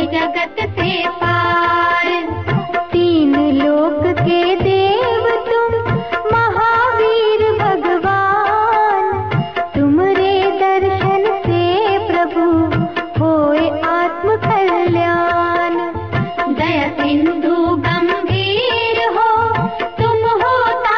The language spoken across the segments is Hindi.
जगत से पार। तीन लोक के देव तुम महावीर भगवान, तुमरे दर्शन से प्रभु होए आत्म कल्याण। दया सिंधु गंभीर हो तुम हो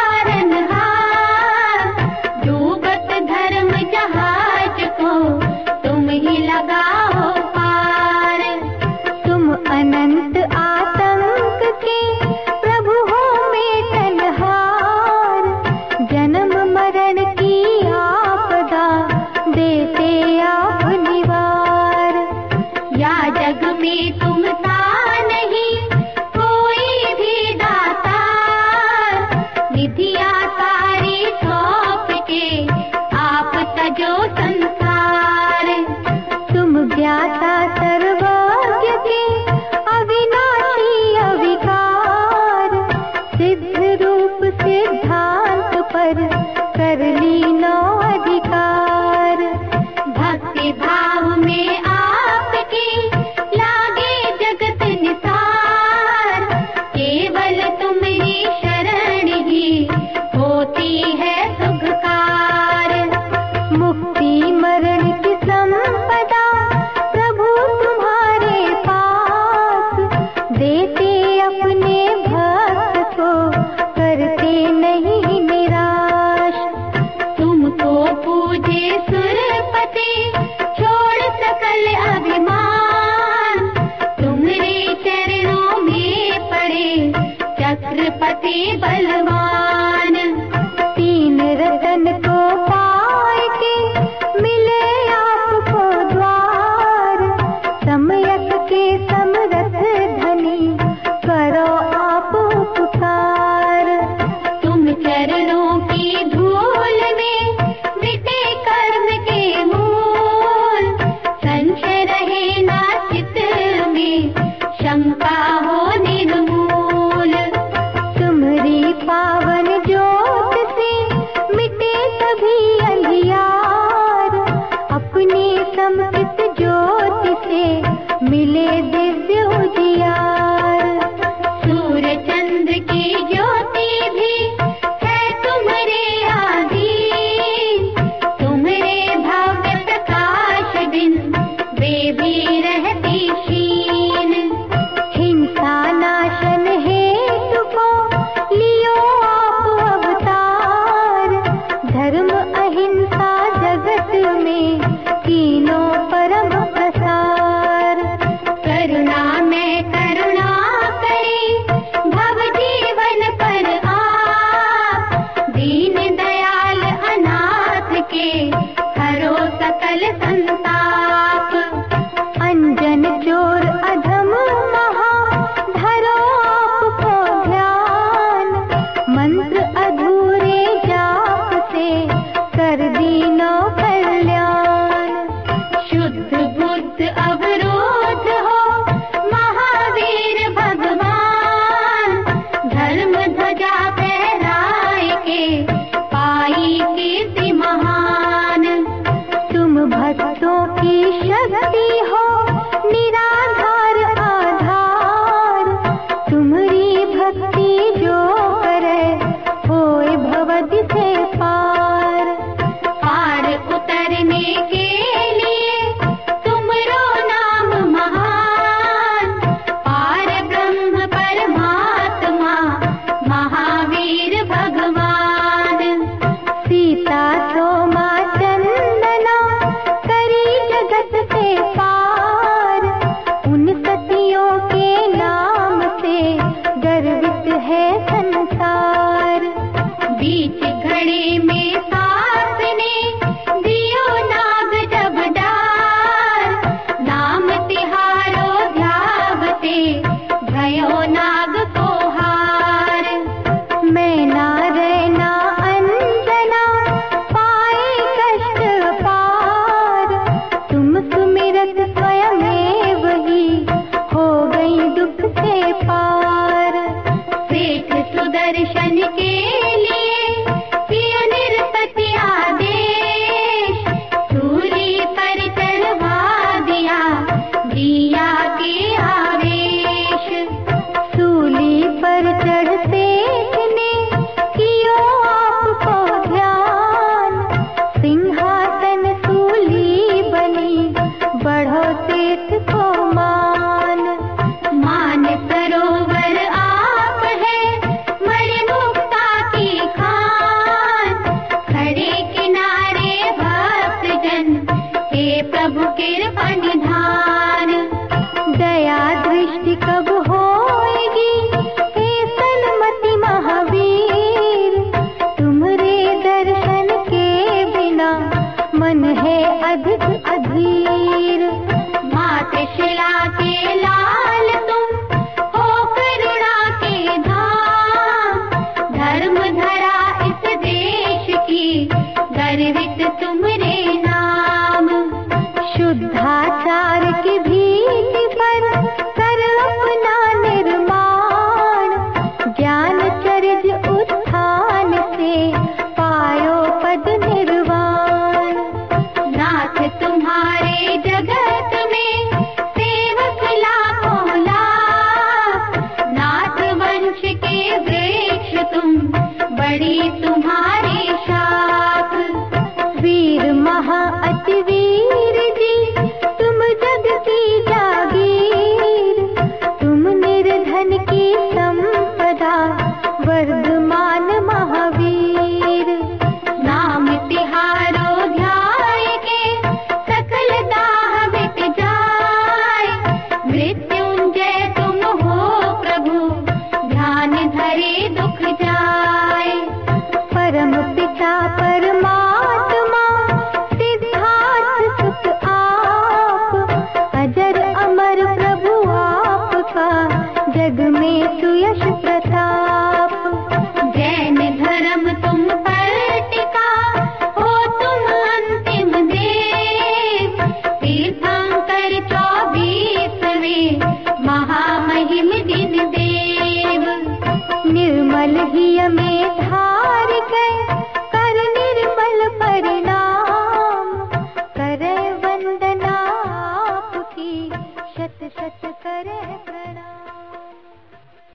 तारनहार, डूबत धर्म जहाज को तुम ही लगाओ पार। तुम अनंत आतंक के प्रभु हो मेटनहार, जन्म मरण की आपदा देते आप निवार। या जग में तुम सा नहीं कोई भी दातार, निधिया सारी सौंप के आप तजो संसार। तुम ज्ञाता सर्वज्ञ के अविनाशी अविकार, सिद्ध रूप सिद्धांत पर कर लीनो अधिकार। भक्ति भाव में आपके लागे जगत निसार, केवल तुम्हारी शरण ही होती है सुखकार। मुक्ति मरण की संपदा प्रभु तुम्हारे पास, देते अपने भक्त को करते नहीं निराश। तुमको पूजे सुरपति छोड़ सकल अभिमान, तुम्हारे चरणों में पड़े चक्रपति बलवान। तीन रतन को पाए के मिले आपको द्वार, समयक के समरथ धनी करो आप पुकार। तुम चरणों की धूल में मिटे कर्म के मूल, संशय रहे ना चित्त में शंका हो निर्मूल। तुम्हारी पावन ज्योत से मिटे सभी अंधियार, अपनी समृत ज्योति से मिले दिव्य उजियार। सूर्य चंद्र की ज्योति भी है तुम्हारे आधीन, तुम्हारे भव्य प्रकाश बिन वे भी रहती क्षीण। हिंसा ऐसी कब